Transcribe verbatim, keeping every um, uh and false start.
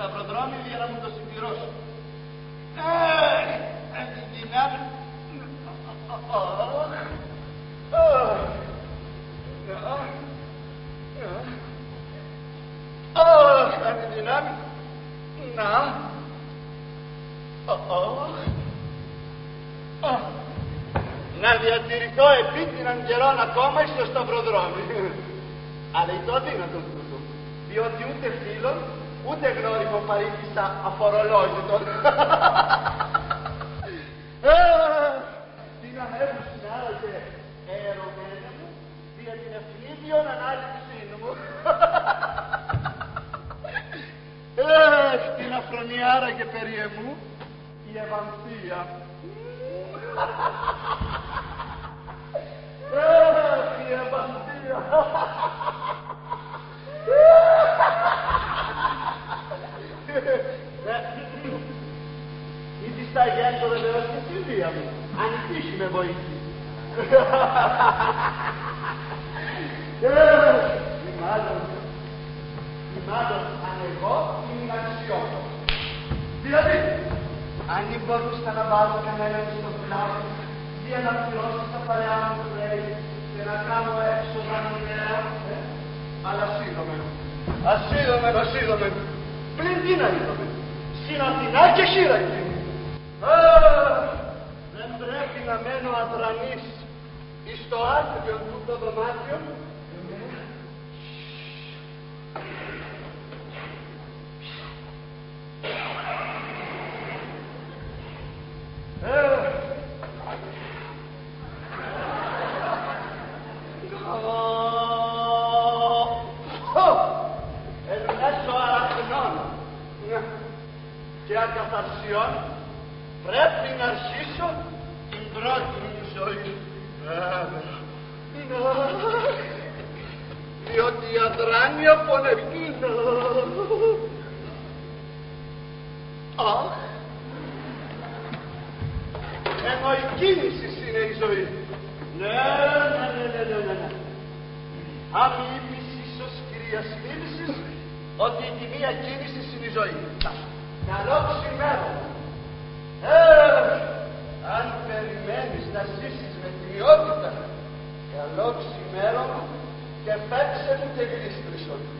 σταυροδρόμι για να μου το συμπληρώσω. Ε, ε, την δυνάμει. Αχ, αν την δυνάμει. Να. Να διατηρηθώ επίτηναν καιρόν ακόμα στο σταυροδρόμι. Αλλά το αδύνατο τούτο, διότι ούτε φίλον ούτε γνώριμο παρήχησα αφορολόγητο. Την ανέβουσιν άραγε ερωμένα μου δια την ευνίδιον ανάληψή μου. Την αφρονιάρα και περί εμού η Ευανθία. Αχ, η Ευανθία. Ή της τα γέντο βεβαίως και στη βία μου. Αν η τύχη με βοήθει. Μάλλον, μάλλον αν εγώ ήμουν αξιός. Δηλαδή, αν ή μπορούσα να βάλω κανέναν στο πλάι για να πληρώσω τα παλιά μου χρέη και να κάνω έξοδα νέα, αλλά σύντομεν, ασύντομεν, ασύντομεν, πλην τι να είδαμε, στην Αθηνά και χείρακη. Δεν πρέπει να μένω αδρανής εις το άτυπιον του το δωμάτιο. Και ακαθαρσιών πρέπει να αρχίσω την πρώτη μου ζωή. Διότι η αδράνεια πονευκεί. Αχ, ενώ η κίνηση είναι η ζωή. Ναι, ναι, ναι, ναι, ναι, ναι. Αν είπεις ίσως κυρίας μίλησης ότι η μία κίνηση είναι η ζωή. Καλό ξημέρωμα. Ε, αν περιμένεις να ζήσεις με τιμιότητα, καλό ξημέρωμα και παίξε μου και γλίστρισον.